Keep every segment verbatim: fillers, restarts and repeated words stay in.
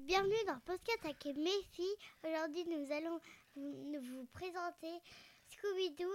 bienvenue dans le podcast avec mes filles. Aujourd'hui, nous allons vous, vous présenter Scooby-Doo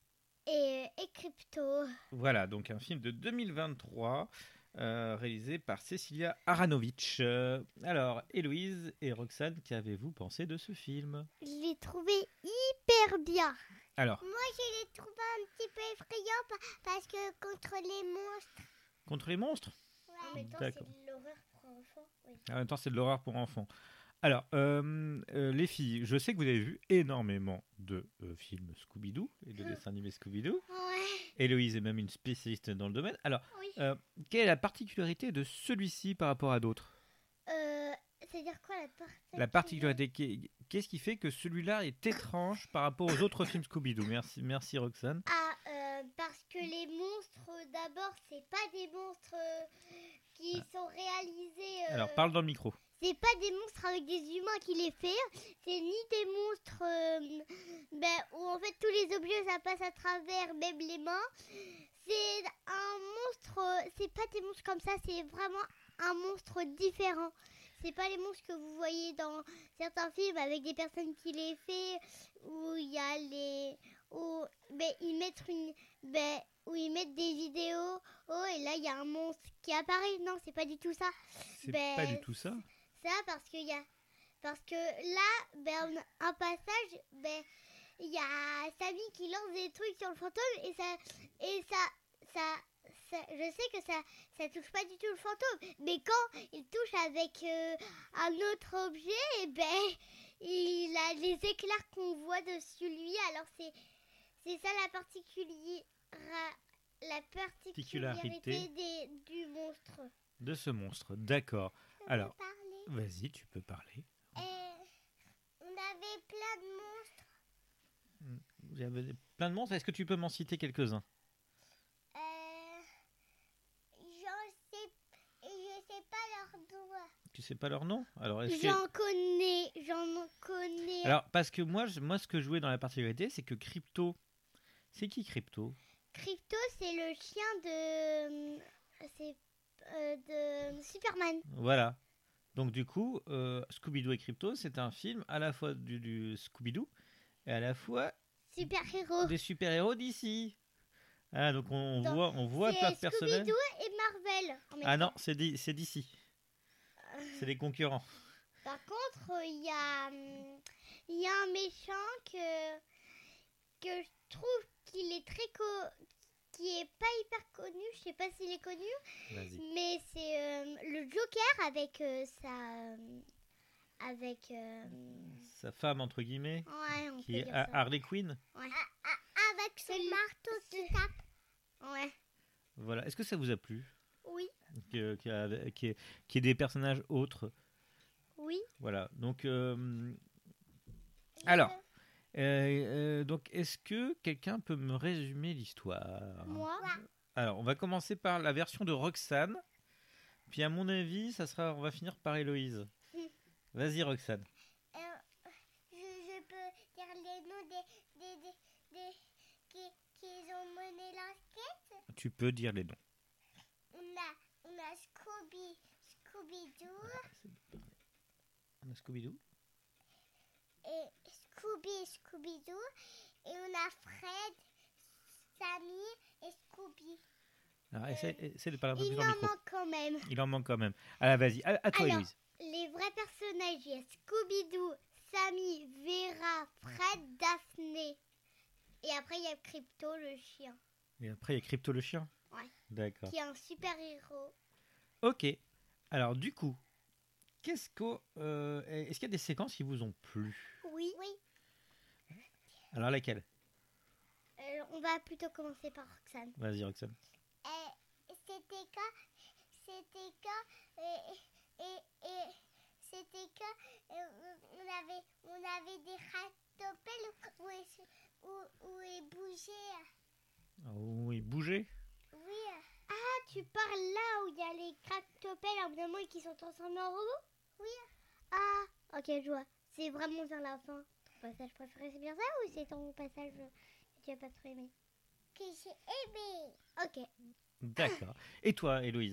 et, et Crypto. Voilà, donc un film de deux mille vingt-trois euh, réalisé par Cecilia Aronowicz. Euh, alors, Héloïse et Roxane, qu'avez-vous pensé de ce film ? Je l'ai trouvé hyper bien. Alors, Moi, je l'ai trouvé un petit peu effrayant parce que contre les monstres. contre les monstres ? En même temps, D'accord. c'est de l'horreur pour enfants. Oui. En même temps, c'est de l'horreur pour enfants. Alors, euh, euh, les filles, je sais que vous avez vu énormément de euh, films Scooby-Doo et de dessins animés Scooby-Doo. Ouais. Héloïse est même une spécialiste dans le domaine. Alors, Oui. euh, quelle est la particularité de celui-ci par rapport à d'autres ? Euh, c'est-à-dire quoi la particularité La particularité, qu'est- qu'est-ce qui fait que celui-là est étrange par rapport aux autres films Scooby-Doo ? Merci, merci Roxane. Ah, euh, parce que les monstres, euh, d'abord, c'est pas des monstres euh, qui Ah. sont réalisés. euh, Alors, parle dans le micro. C'est pas des monstres avec des humains qui les font. C'est ni des monstres euh, ben, où en fait tous les objets ça passe à travers, même les mains. C'est un monstre. euh, C'est pas des monstres comme ça. C'est vraiment un monstre différent. C'est pas les monstres que vous voyez dans certains films avec des personnes qui les font, où il y a les, où ben, ils mettent une, ben, où ils mettent des vidéos. Oh, et là il y a un monstre qui apparaît. Non, c'est pas du tout ça. C'est Ben, pas du tout ça. Ça parce que y a, parce que là, ben, on a un passage, ben, il y a Samy qui lance des trucs sur le fantôme et ça, et ça, ça. Ça, je sais que ça ça touche pas du tout le fantôme, mais quand il touche avec euh, un autre objet, et ben il a les éclairs qu'on voit dessus lui. Alors c'est c'est ça la particulier la particularité des, du monstre. De ce monstre, d'accord. Je peux Alors, parler. vas-y, tu peux parler. Et on avait plein de monstres. Il y avait plein de monstres. Est-ce que tu peux m'en citer quelques-uns ? Euh, j'en sais, je sais pas leurs doigts. Tu sais pas leur nom ? Alors, est-ce que... J'en connais, j'en connais. Alors, parce que moi, je- moi, ce que je jouais dans la particularité, c'est que Crypto. C'est qui Crypto ? Crypto, c'est le chien de, c'est euh, de Superman. Voilà. Donc, du coup, euh, Scooby-Doo et Crypto, c'est un film à la fois du, du Scooby-Doo et à la fois Super héros. des super-héros d'ici. Ah, donc, on Donc, voit, on voit C'est plein de personnages. Scooby-Doo et Marvel. en même Ah non, temps. c'est di- c'est d'ici. C'est les concurrents. Par contre, il y a, hum, il y a un méchant que que je trouve qu'il est très co- qui est pas hyper connu. Je sais pas s'il est connu, Vas-y. mais c'est euh, le Joker avec euh, sa euh, avec euh, Sa femme, entre guillemets, ouais, on qui peut est dire Ha- ça. Harley Quinn. Ouais. Avec son marteau qui tape. Ouais. Voilà. Est-ce que ça vous a plu ? Oui. que- qu'il y a- qu'il y ait- qu'il y ait des personnages autres. Oui. Voilà. Donc, euh, alors, euh, euh, donc, est-ce que quelqu'un peut me résumer l'histoire ? Moi. Alors, on va commencer par la version de Roxane. Puis, à mon avis, ça sera, on va finir par Héloïse. Mm. Vas-y, Roxane. Euh, je, je peux dire les noms des, des, des, des qui, qui ont mené l'enquête. Tu peux dire les noms. On a, on a Scooby, Scooby-Doo On a Scooby-Doo. et Scooby et Scooby-Doo. Et on a Fred, Sammy et Scooby. Alors, essaie, essaie de parler un peu Il plus dans le en micro. manque quand même. Il en manque quand même. Alors, vas-y. À, à toi, Alors, Héloïse. les vrais personnages, il y a Scooby-Doo, Sammy, Vera, Fred, Daphné. Et après, il y a Crypto, le chien, Et après, il y a Crypto le chien. Ouais. D'accord. qui est un super-héros. Ok. Alors, du coup, qu'est-ce que, euh, est-ce qu'il y a des séquences qui vous ont plu ? Oui. Oui. Alors, laquelle ? Euh, on va plutôt commencer par Roxane. Vas-y, Roxane. C'était quand, c'était quand, et, et, et c'était quand euh, on avait, on avait des ratopelles où, où, où, où ils bougeaient. Oh, il bougeait. Oui. Ah, tu parles là où il y a les cractopelles à un moment et qui sont transformés en robots? Oui. Ah, ok, je vois. C'est vraiment vers la fin. Ton passage préféré, c'est bien ça ou c'est ton passage que tu n'as pas trop aimé? Que j'ai aimé. Ok. D'accord. Et toi, Héloïse ?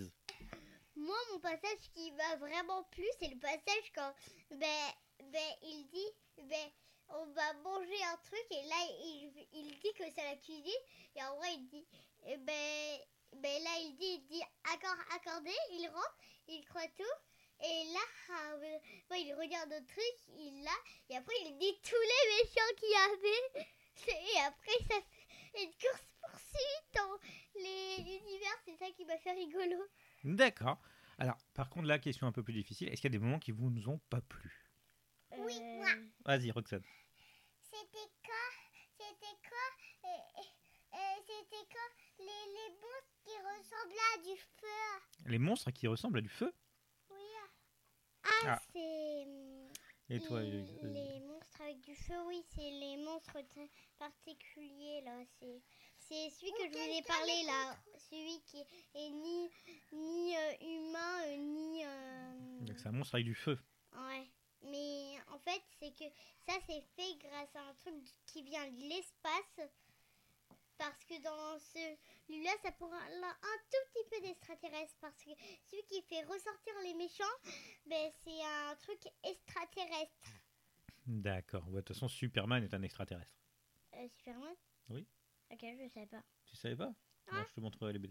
moi, mon passage qui m'a vraiment plu, c'est le passage quand ben, ben, il dit ben, on va manger un truc et là, il, il dit que c'est la cuisine et en vrai, il dit eh ben, ben là, il dit, il dit accord, accordé, il rentre, il croit tout et là, ah, ben, bon, il regarde le truc, il l'a et après, il dit tous les méchants qu'il y avait et après, ça fait une course-poursuite dans les univers, c'est ça qui m'a fait rigolo. D'accord. Alors, par contre, la question un peu plus difficile, est-ce qu'il y a des moments qui vous nous ont pas plu? Oui, moi. Vas-y, Roxane. C'était quoi C'était quoi euh, euh, C'était quoi les, les monstres qui ressemblaient à du feu. Les monstres qui ressemblent à du feu? Oui. Ah, Ah. c'est... Et toi, les, Héloïse, vas-y. les monstres avec du feu, oui, c'est les monstres t- particuliers, là. C'est, c'est celui que je vous ai parlé, là. Celui qui est ni, ni euh, humain, euh, ni... euh, Donc, c'est un monstre avec du feu. Ouais. Mais en fait, c'est que ça, c'est fait grâce à un truc qui vient de l'espace. Parce que dans celui-là, ça pourra un tout petit peu d'extraterrestre. Parce que celui qui fait ressortir les méchants, ben, c'est un truc extraterrestre. D'accord. Ouais, de toute façon, Superman est un extraterrestre. Euh, Superman ? Oui. Ok, je ne savais pas. Tu savais pas? Ah. Bon, je te montrerai les B D.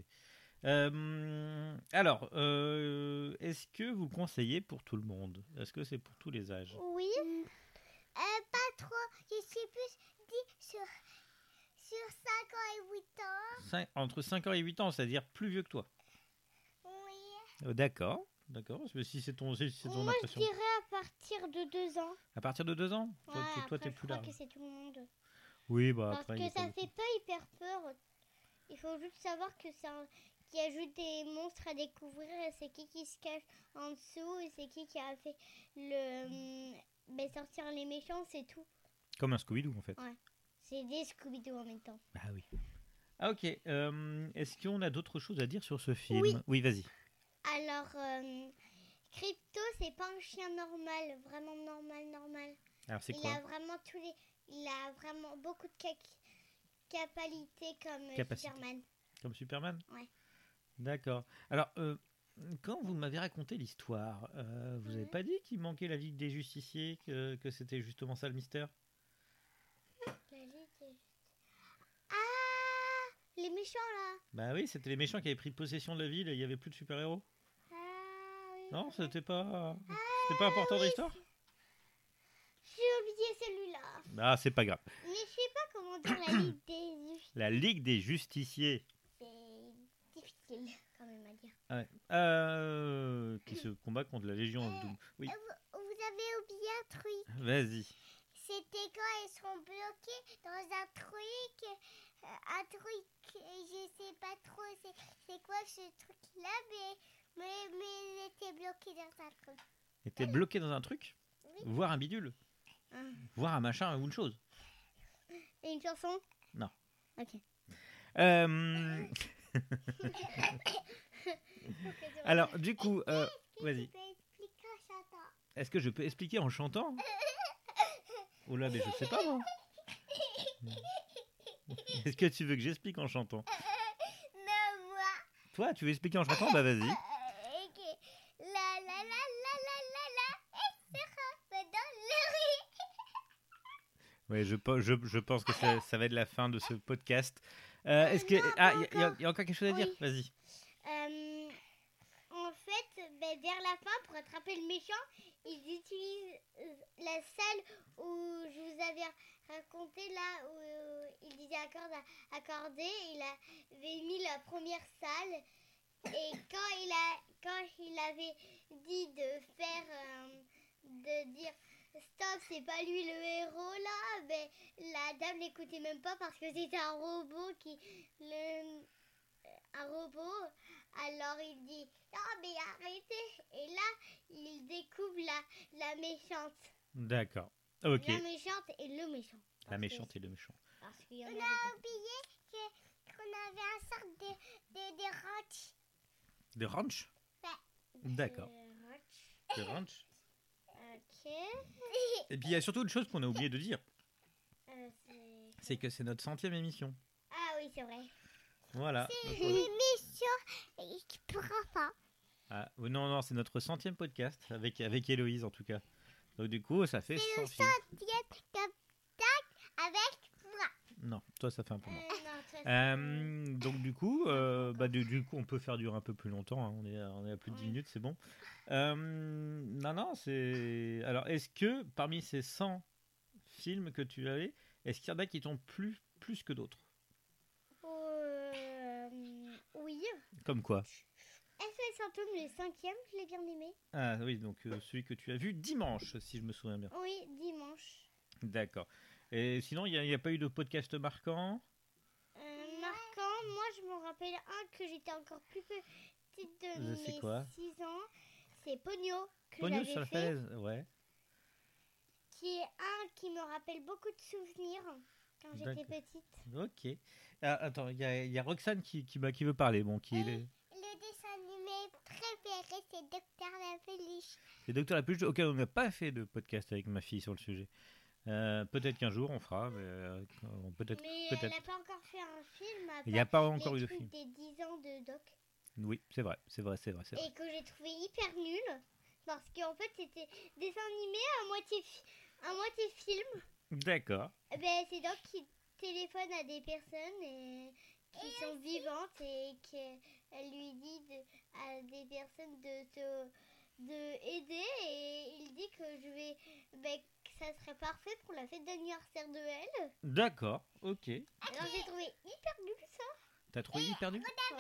Euh, alors, euh, est-ce que vous conseillez pour tout le monde? Est-ce que c'est pour tous les âges? Oui. Mm. Euh, pas trop. Je suis plus dit sur, sur cinq ans et huit ans. Cinq- entre cinq ans et huit ans, c'est-à-dire plus vieux que toi. Oui. Euh, d'accord, d'accord. Parce que Si c'est ton, si c'est ton Moi, impression. je dirais à partir de deux ans. À partir de deux ans? Ouais, Toi, toi, toi, après, t'es je plus crois large. que c'est tout le monde. Oui, bah Parce après. il y a que pas ça beaucoup. fait pas hyper peur. Il faut juste savoir que c'est un... qu'il y a juste des monstres à découvrir et c'est qui qui se cache en dessous et c'est qui qui a fait le ben, sortir les méchants, c'est tout. Comme un Scooby-Doo en fait. Ouais. C'est des Scooby-Doo en même temps. Ah oui. Ah ok. Euh, est-ce qu'on a d'autres choses à dire sur ce film? Oui. Oui, vas-y. Alors, euh, Crypto, c'est pas un chien normal, vraiment normal, normal. Alors c'est Il quoi? a vraiment tous les... Il a vraiment beaucoup de cac... capacité comme euh, Capacité. Superman. Comme Superman? Ouais. D'accord. Alors, euh, quand vous m'avez raconté l'histoire, euh, vous n'avez Ouais. pas dit qu'il manquait la Ligue des Justiciers, que, que c'était justement ça le mystère? La Ligue est juste- Ah, les méchants là. Bah oui, c'était les méchants qui avaient pris possession de la ville et il n'y avait plus de super-héros. Ah, oui, Non, c'est vrai. c'était pas, c'était pas important dans oui, l'histoire? J'ai oublié celui-là. Ah, c'est pas grave. Mais je sais pas comment dire la Ligue des Justices. La Ligue des Justiciers. C'est difficile quand même à dire. Ouais. Euh, qui se combat contre la Légion Euh, Doom. Oui, Vous, vous avez oublié un truc. vas-y. C'était quand ils seront bloqués dans un truc. euh, Un truc, euh, je sais pas trop c'est, c'est quoi ce truc-là, mais, mais, mais ils étaient bloqués dans un truc. Et t'es bloqué dans un truc? Oui. Voir un bidule? Ah. Voir un machin ou une chose? Et une chanson? Non. Ok. Euh, Ok, c'est alors, bon. du coup, euh, Est-ce que vas-y. tu peux expliquer en chantant? Est-ce que je peux expliquer en chantant? Oh là, mais je sais pas moi. Est-ce que tu veux que j'explique en chantant? Non, moi. Toi, tu veux expliquer en chantant? Bah vas-y. Euh, ok. La la la la la la la. Et sera dans le riz. Ouais, je, pe- je, je pense que ça, ça va être la fin de ce podcast. Euh, Est-ce que non, ah, pas il y, a- y a- encore. y a encore quelque chose à dire? Oui. Vas-y. Euh, en fait, ben, vers la fin, pour attraper le méchant, ils utilisent euh, la salle où je vous avais raconté, là où euh, il disait accorde, accordé. Il avait mis la première salle. Et quand il, a, quand il avait dit de faire, euh, de dire stop, c'est pas lui le héros là, ben, la dame l'écoutait même pas parce que c'était un robot qui. Le, un robot, alors il dit non mais arrêtez, et là il découvre la, la méchante, D'accord. Ok. la méchante et le méchant. La Parce méchante que- et le méchant. parce qu'il y en On a oublié que, qu'on avait un sorte de, de, de ranch. De ranch? D'accord. De ranch. De ranch. Ok. Et puis il y a surtout une chose qu'on a oublié de dire, Euh, c'est... c'est que c'est notre centième émission. Ah oui, c'est vrai. Voilà. C'est Donc, une on- émission pour enfants. Ah, oui, non, non, c'est notre centième podcast avec, avec Héloïse en tout cas. Donc du coup, ça fait C'est cent le films. centième contact avec moi. Non, toi, ça fait un peu moins. Euh, non, toi, c'est- Euh, donc du coup, euh, encore. bah, du, du coup, on peut faire durer un peu plus longtemps. Hein. On est, à- on est à plus de dix Oui. minutes, c'est bon. Euh, non, non, c'est. Alors, est-ce que parmi ces cent films que tu avais, est-ce qu'il y en a qui t'ont plu plus que d'autres? Euh, oui. Comme quoi? S O S Fantôme, le cinquième, je l'ai bien aimé. Ah oui, donc euh, celui que tu as vu dimanche, si je me souviens bien. Oui, dimanche. D'accord. Et sinon, il n'y a, a pas eu de podcast marquant? Euh, marquant, moi je me rappelle un que j'étais encore plus petite de Euh, c'est mes quoi? six ans. C'est Pogno que Pogno j'avais sur la fait. falaise, ouais. Qui est un qui me rappelle beaucoup de souvenirs quand j'étais D'accord. petite. Ok. Ah, attends, il y, a- il y a Roxane qui, qui, bah, qui veut parler. Bon, qui est Et- les- Le dessin animé préféré, c'est Docteur La Peluche. c'est Docteur La Peluche, auquel on n'a pas fait de podcast avec ma fille sur le sujet. Euh, peut-être qu'un jour on fera, mais euh, peut-être. Mais peut-être. elle n'a pas encore fait un film à Il n'y a part pas encore les eu de trucs film. des dix ans de Doc. Oui, c'est vrai, c'est vrai, c'est vrai, c'est vrai. Et que j'ai trouvé hyper nul. Parce qu'en fait, c'était dessin animé à moitié, fi- à moitié film. D'accord. Eh Ben, c'est Doc qui téléphone à des personnes et qui sont vivantes et qu'elle lui dit de- à des personnes de se de aider et il dit que je vais ben, que ça serait parfait pour la fête d'anniversaire de elle. D'accord, ok. Alors j'ai trouvé hyper nul ça. T'as trouvé hyper nul? Ouais.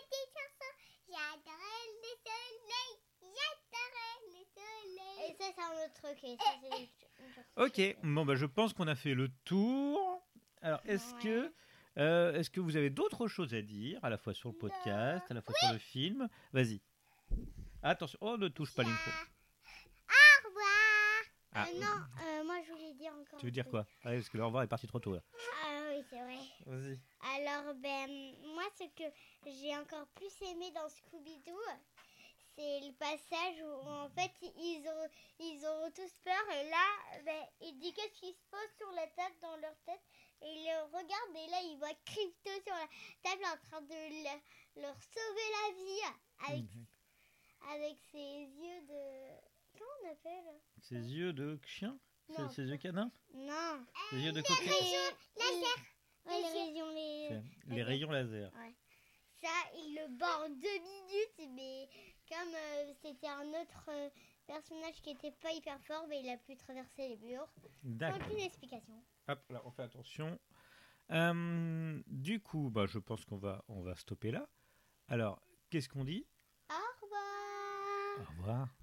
J'adorais le soleil, j'adorais le soleil. Et ça c'est un autre truc. Et ça, c'est une chose. Ok, bon bah je pense qu'on a fait le tour. Alors est-ce Ouais. que euh, est-ce que vous avez d'autres choses à dire, à la fois sur le podcast, à la fois sur le film? Vas-y. Attention, oh ne touche pas l'intro. Au revoir. Ah, Euh, non, euh, moi je voulais dire encore. tu veux un dire truc. quoi? Ah, parce que le revoir est parti trop tôt là. Ah oui, c'est vrai. Vas-y. Alors, ben, moi, ce que j'ai encore plus aimé dans Scooby-Doo, c'est le passage où, en fait, ils ont, ils ont tous peur. Et là, ben, il dit qu'est-ce qui se passe sur la table dans leur tête. Et ils le regardent et là, ils voient Crypto sur la table en train de le- leur sauver la vie avec, Mhm. avec ses yeux de... Comment on appelle? Ses yeux de chien? Ses, Non. ses yeux canins? Non. Ses yeux de Les coquin? rayons laser. Ouais, les rayons les... C'est les rayons laser. Ça, il le bat en deux minutes, mais comme euh, c'était un autre euh, personnage qui était pas hyper fort, mais il a pu traverser les murs. Sans D'accord. aucune explication. Hop, là, on fait attention. Euh, du coup, bah, je pense qu'on va, on va stopper là. Alors, qu'est-ce qu'on dit? Au revoir. Au revoir.